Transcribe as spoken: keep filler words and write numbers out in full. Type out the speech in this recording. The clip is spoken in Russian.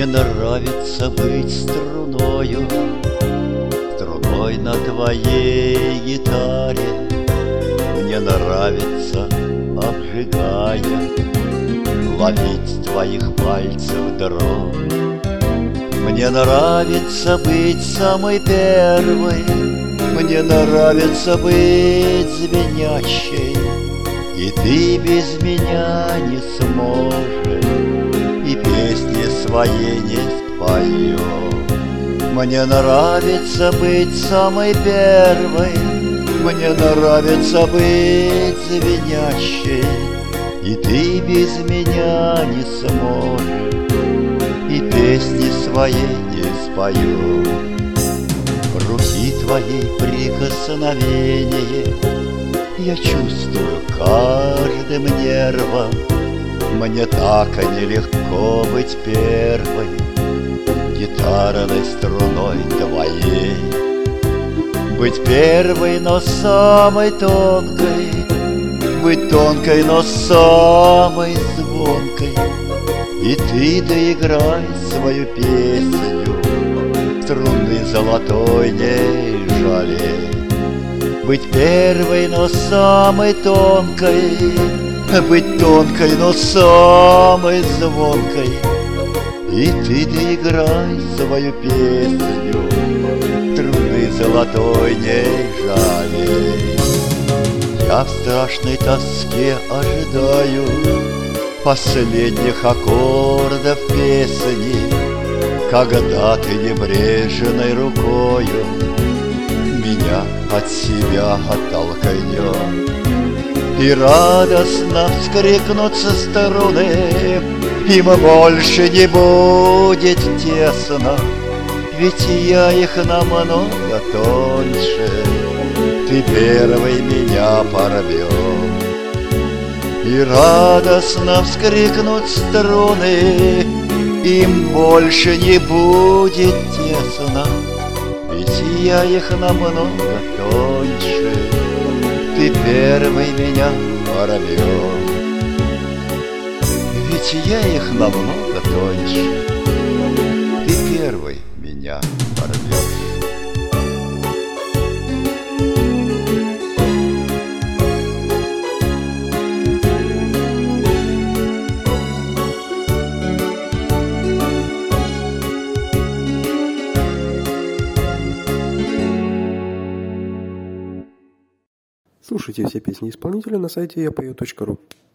Мне нравится быть струною, струной на твоей гитаре. Мне нравится, обжигая, ловить твоих пальцев дрожь. Мне нравится быть самой первой, мне нравится быть звенящей, и ты без меня не сможешь, и песни своей не споешь. Мне нравится быть самой первой, мне нравится быть звенящей, и ты без меня не сможешь, и песни своей не спою. Руки твоей прикосновение я чувствую каждым нервом. Мне так нелегко быть первой гитарной струной твоей. Быть первой, но самой тонкой, быть тонкой, но самой звонкой. И ты доиграй свою песню, струны золотой не жалей. Быть первой, но самой тонкой, быть тонкой, но самой звонкой. И ты доиграй свою песню, струны золотой не жалей. Я в страшной тоске ожидаю последних аккордов песни, когда ты небрежной рукою меня от себя оттолкнешь. И радостно вскрикнут со струны, им больше не будет тесно, ведь я их намного тоньше, ты первый меня порвешь. И радостно вскрикнут струны, им больше не будет тесно, ведь я их намного тоньше, ты первый меня порвешь. Ведь я их намного тоньше, ты первый меня порвешь. Слушайте все песни исполнителя на сайте я пою точка ру.